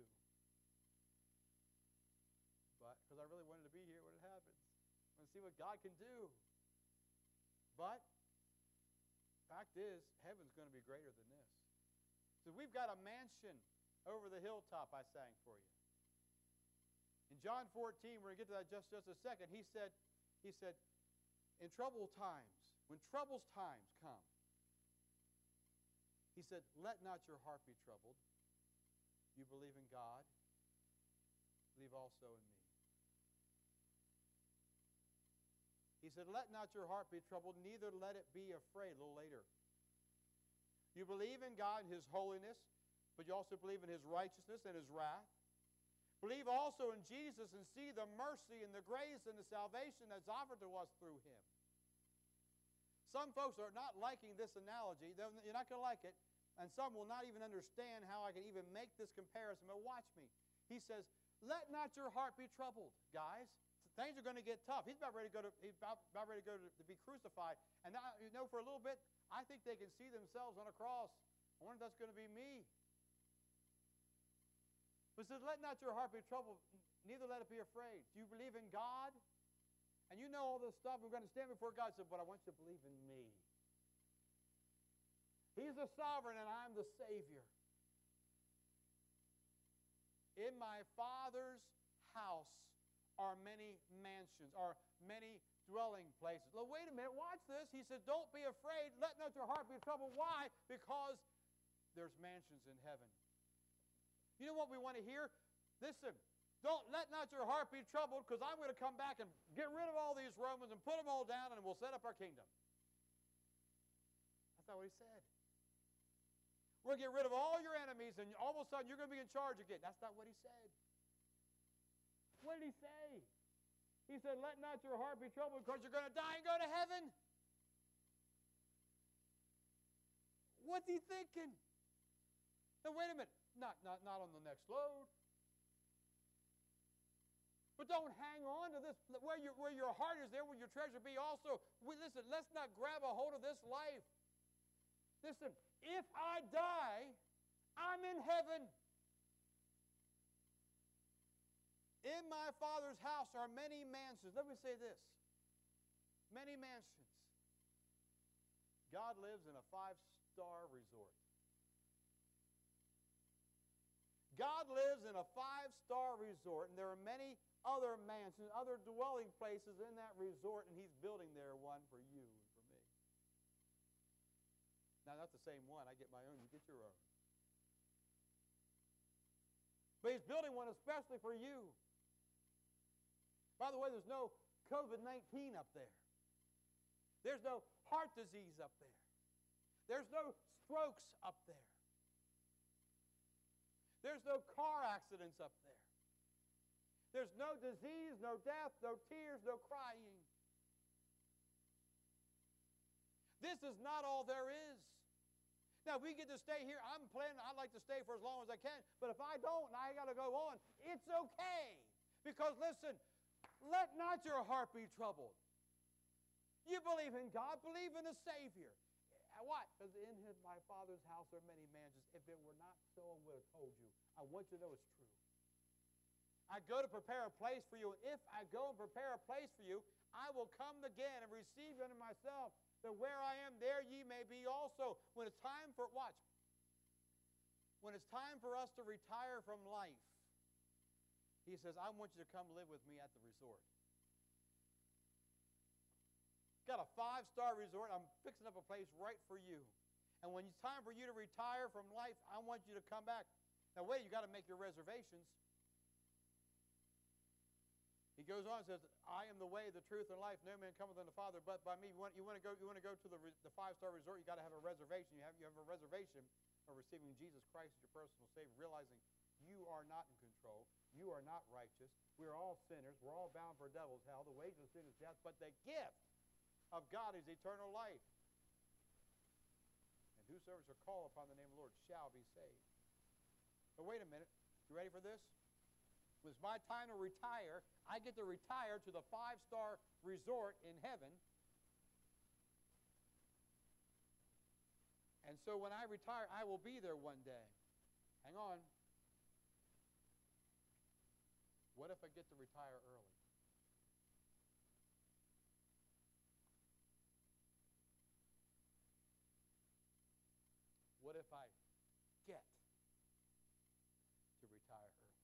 But because I really wanted to be here when it happens. I want to see what God can do. But fact is, heaven's going to be greater than this. So we've got a mansion over the hilltop, I sang for you. In John 14, we're going to get to that just a second. He said, in troubled times, when troubled times come, he said, let not your heart be troubled. You believe in God, believe also in me. He said, let not your heart be troubled, neither let it be afraid. A little later. You believe in God and his holiness, but you also believe in his righteousness and his wrath. Believe also in Jesus and see the mercy and the grace and the salvation that's offered to us through him. Some folks are not liking this analogy. You're not going to like it. And some will not even understand how I can even make this comparison. But watch me. He says, let not your heart be troubled, guys. Things are going to get tough. He's about ready to go to be crucified. And now, for a little bit, I think they can see themselves on a cross. I wonder if that's going to be me. But it says, let not your heart be troubled, neither let it be afraid. Do you believe in God? And you know all this stuff. We're going to stand before God and say, but I want you to believe in me. He's the sovereign and I'm the Savior. In my Father's house are many mansions, are many dwelling places. Well, wait a minute, watch this. He said, don't be afraid. Let not your heart be troubled. Why? Because there's mansions in heaven. You know what we want to hear? Listen, Don't let not your heart be troubled, because I'm going to come back and get rid of all these Romans and put them all down, and we'll set up our kingdom. That's not what he said. We're going to get rid of all your enemies, and all of a sudden you're going to be in charge again. That's not what he said. What did he say? He said, let not your heart be troubled, because you're going to die and go to heaven. What's he thinking? Now, wait a minute. Not on the next load. But don't hang on to this. Where your heart is, there will your treasure be also. Listen, let's not grab a hold of this life. Listen, if I die, I'm in heaven. In my Father's house are many mansions. Let me say this. Many mansions. God lives in a 5-star resort. God lives in a 5-star resort, and there are many other mansions, other dwelling places in that resort, and he's building there one for you and for me. Now, not the same one. I get my own. You get your own. But he's building one especially for you. By the way, there's no COVID-19 up there. There's no heart disease up there. There's no strokes up there. There's no car accidents up there. There's no disease, no death, no tears, no crying. This is not all there is. Now, we get to stay here. I'm planning, I'd like to stay for as long as I can. But if I don't and I got to go on, it's okay. Because listen, let not your heart be troubled. You believe in God, believe in the Savior. What? Because in my Father's house are many mansions. If it were not so, I would have told you. I want you to know it's true. I go to prepare a place for you. If I go and prepare a place for you, I will come again and receive you unto myself, that where I am, there ye may be also. When it's time for, watch, when it's time for us to retire from life, he says, I want you to come live with me at the resort. Got a 5-star resort. I'm fixing up a place right for you. And when it's time for you to retire from life, I want you to come back. Now, wait, you got to make your reservations. He goes on and says, I am the way, the truth, and life. No man cometh unto the Father but by me. You want to go to the 5-star resort, you got to have a reservation. You have a reservation of receiving Jesus Christ as your personal Savior, realizing you are not in control. You are not righteous. We're all sinners. We're all bound for devil's hell. The wages of sin is death, but the gift of God is eternal life. And whosoever shall call upon the name of the Lord shall be saved. But wait a minute. You ready for this? When it's my time to retire, I get to retire to the 5-star resort in heaven. And so when I retire, I will be there one day. Hang on. What if I get to retire early? What if I get to retire early?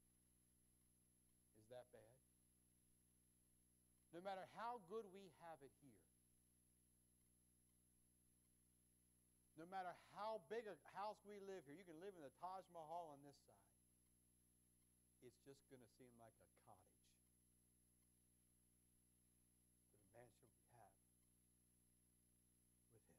Is that bad? No matter how good we have it here, no matter how big a house we live here, you can live in the Taj Mahal on this side. It's just going to seem like a cottage to the mansion we have with him.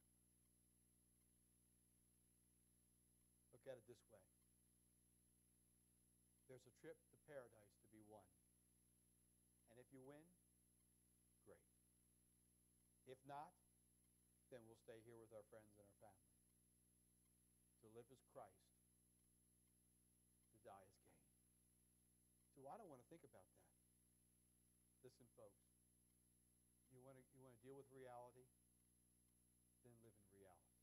Look at it this way. There's a trip to paradise to be won. And if you win, great. If not, then we'll stay here with our friends and our family. To live as Christ, to die as gain. So I don't want to think about that. Listen, folks, you want to deal with reality, then live in reality.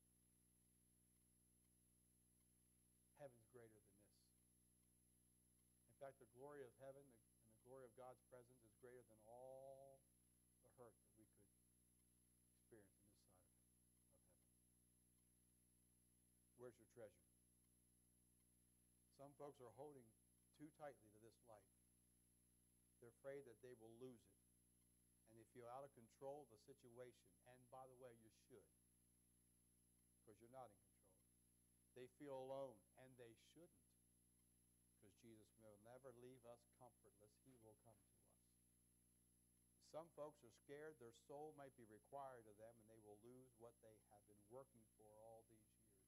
Heaven's greater than this. In fact, the glory of heaven and the glory of God's presence is greater than all the hurt that we could experience in this side of heaven. Where's your treasure? Some folks are holding too tightly to this life. They're afraid that they will lose it. And they feel out of control of the situation. And by the way, you should. Because you're not in control. They feel alone, and they shouldn't. Because Jesus will never leave us comfortless. He will come to us. Some folks are scared their soul might be required of them and they will lose what they have been working for all these years.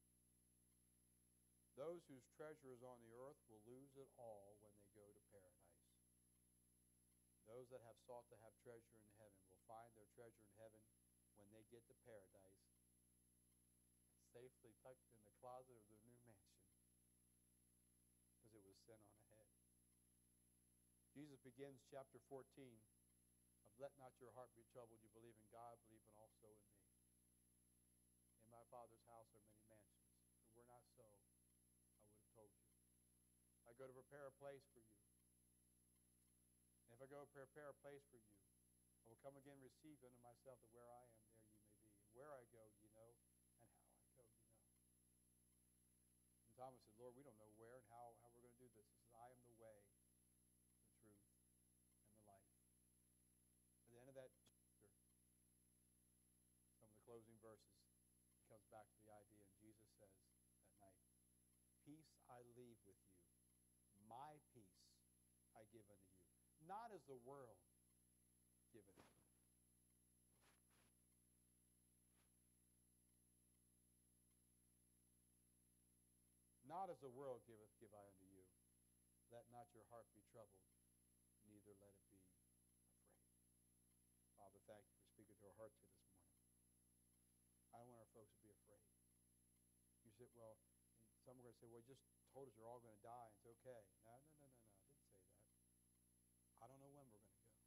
Those whose treasure is on the earth will lose it all when they go to paradise. Those that have sought to have treasure in heaven will find their treasure in heaven when they get to paradise, safely tucked in the closet of their new mansion, because it was sent on ahead. Jesus begins chapter 14 of let not your heart be troubled. You believe in God, believe in also in me. In my Father's house are many mansions. If it were not so, I would have told you. I go to prepare a place for you. And if I go prepare a place for you, I will come again, receive you unto myself, that where I am, there you may be. And where I go, you know, and how I go, you know. And Thomas said, Lord, we don't know where and how we're going to do this. He says, I am the way, the truth, and the life. At the end of that chapter, some of the closing verses, he comes back to the idea, and Jesus says that night, peace I leave with you. My peace I give unto you. Not as the world giveth. Not as the world giveth, give I unto you. Let not your heart be troubled, neither let it be afraid. Father, thank you for speaking to our hearts here this morning. I don't want our folks to be afraid. You said, well, some are going to say, well, you just told us you're all going to die, and it's okay. No. I didn't say that. I don't know when we're going to go.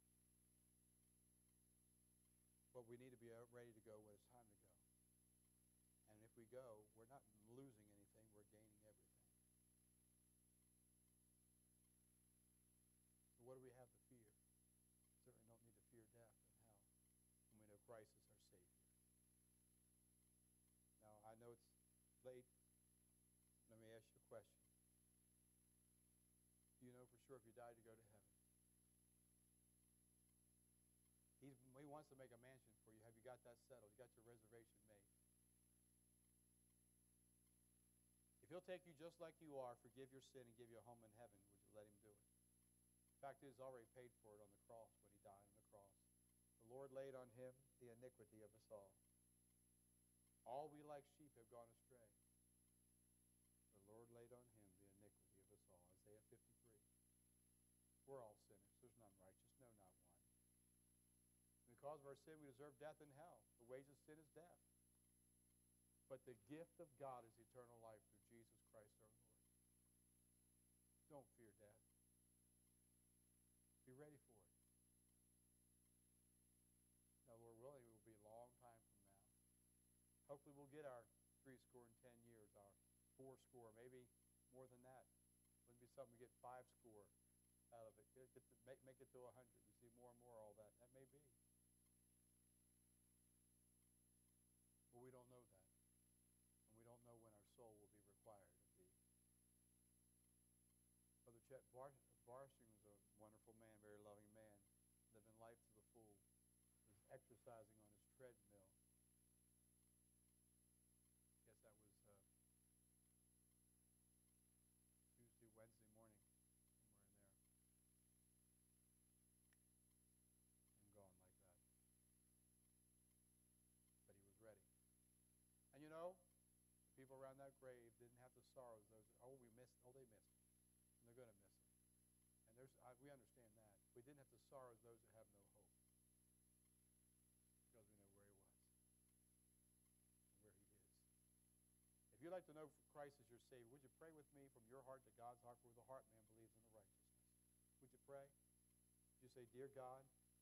But we need to be ready to go when it's time to go. And if we go, we're not losing anything, we're gaining everything. So what do we have to fear? Certainly don't need to fear death and hell when we know Christ is our Savior. Now, I know it's late. Let me ask you a question. Do you know for sure if you died to go to heaven? He wants to make a mansion for you. Have you got that settled? You got your reservation made? If he'll take you just like you are, forgive your sin, and give you a home in heaven, would you let him do it? In fact, he's already paid for it on the cross when he died on the cross. The Lord laid on him the iniquity of us all. All we like sheep have gone astray. The Lord laid on him the iniquity of us all. Isaiah 53. We're all sinners. There's none righteous. No, not one. Because of our sin, we deserve death and hell. The wages of sin is death. But the gift of God is eternal life through Jesus Christ our Lord. Don't fear death. Be ready for it. Now, Lord willing, it will be a long time from now. Hopefully we'll get our 10 years, our 40, maybe more than that. Wouldn't be something to get 50 out of it. Make it to 100. We see more and more all that. That may be. But we don't know that. And we don't know when our soul will be required to be. Brother Chet Barshing was a wonderful man, very loving man, living life to the full. He was exercising on his treadmill. I guess that was Tuesday, Wednesday morning, somewhere in there. And gone like that. But he was ready. And you know, the people around that grave didn't have to sorrow as those, they missed him. And they're going to miss him. And we understand that. We didn't have to sorrow as those that have no hope. Because we know where he was. And where he is. If you'd like to know Christ as your Savior, would you pray with me from your heart to God's heart, for the heart man believes in the righteousness? Would you pray? Would you say, Dear God,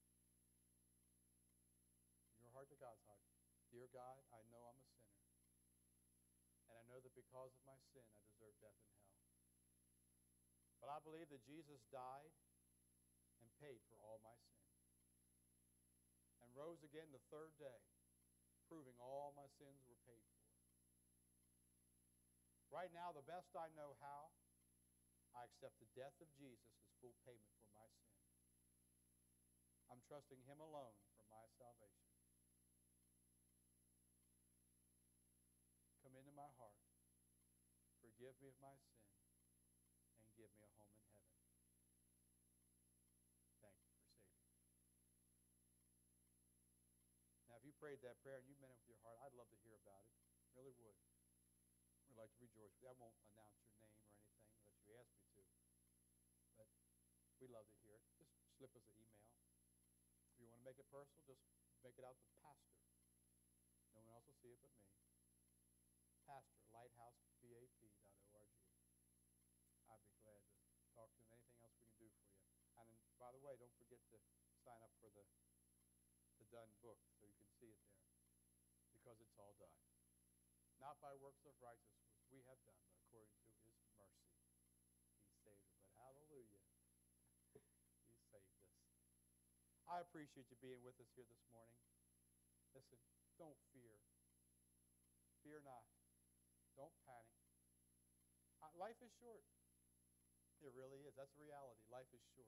from your heart to God's heart, Dear God, I know I'm a sinner. And I know that because of my sin, I deserve death and hell. But I believe that Jesus died and paid for all my sin. And rose again the third day, proving all my sins were paid for. Right now, the best I know how, I accept the death of Jesus as full payment for my sin. I'm trusting him alone for my salvation. Come into my heart, forgive me of my sin, and give give me a home in heaven. Thank you for saving me. Now, if you prayed that prayer and you meant it with your heart, I'd love to hear about it. Really would. We'd like to rejoice with you. I won't announce your name or anything unless you ask me to. But we'd love to hear it. Just slip us an email. If you want to make it personal, just make it out to Pastor. No one else will see it but me. Pastor, lighthousebap.org. I'd be glad to talk to you. Anything else we can do for you. And then, by the way, don't forget to sign up for the done book so you can see it there. Because it's all done. Not by works of righteousness we have done, but according to his mercy. He saved us. But hallelujah. He saved us. I appreciate you being with us here this morning. Listen, don't fear. Fear not. Don't panic. Life is short. It really is. That's the reality. Life is short.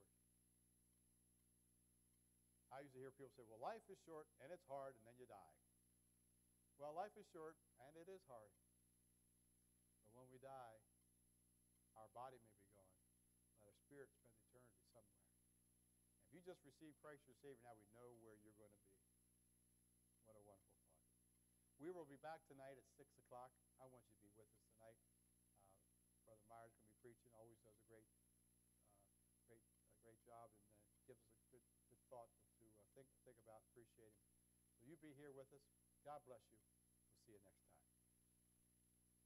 I usually hear people say, well, life is short, and it's hard, and then you die. Well, life is short, and it is hard. But when we die, our body may be gone, but our spirit spends eternity somewhere. If you just received Christ your Savior, now we know where you're going to be. What a wonderful thought. We will be back tonight at 6 o'clock. I want you to be with us tonight. Brother Myers is going to be preaching. Always does a great job and gives us a good thought to think about, appreciate him. So you be here with us. God bless you. We'll see you next time.